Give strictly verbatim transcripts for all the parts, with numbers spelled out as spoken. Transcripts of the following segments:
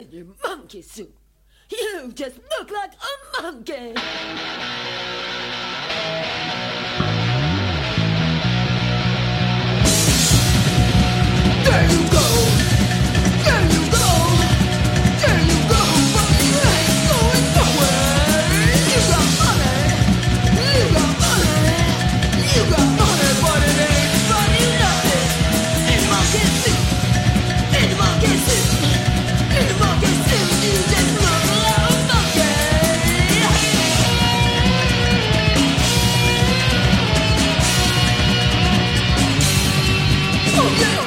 Your monkey suit. You just look like a monkey. There you go. There you go. There you go. But you ain't going nowhere. You got money. You got money. You got money, but it ain't funny nothing. In the monkey suit. In the monkey suit. In the monkey suit. You just look like a monkey. Oh yeah.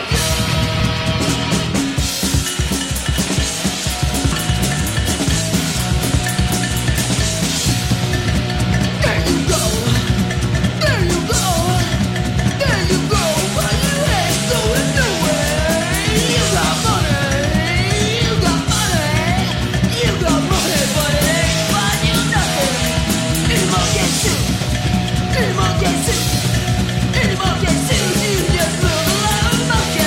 There you go. There you go. There you go. But you ain't going nowhere. You got money. You got money. You got money, but it ain't buying you nothing. In the monkey suit. In the monkey suit. In the monkey suit. You just look like a monkey.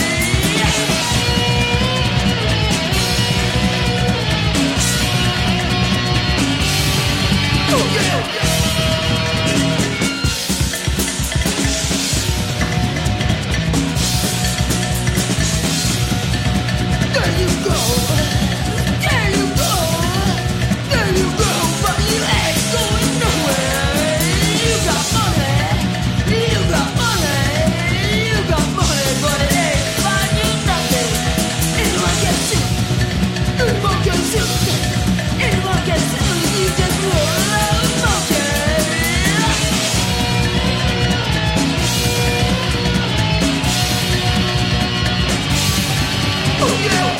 Oh yeah. There you go. There you go. There you go. But you ain't going nowhere. You got money. You got money. You got money, but it ain't buying you nothing. In the monkey suit. In the monkey suit. In the monkey suit. You just look like a monkey. Oh yeah.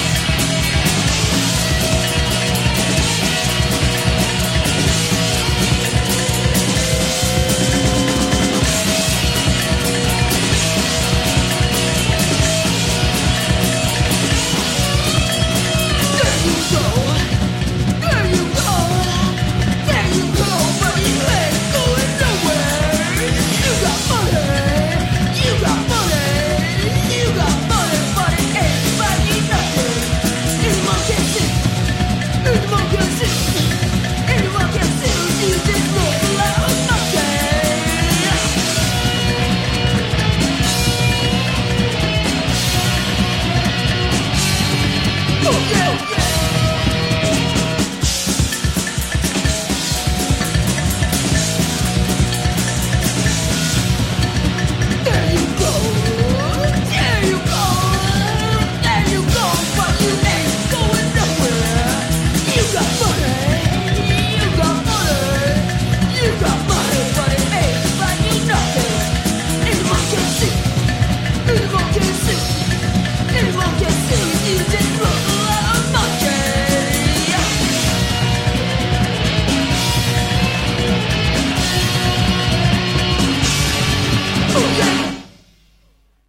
There you go. There you go. There you go. But you ain't going nowhere. You got money. You got money. You got money, but it ain't buying nothing. In the monkey suit. In the monkey suit. In the monkey suit. You just look like a monkey. Oh yeah.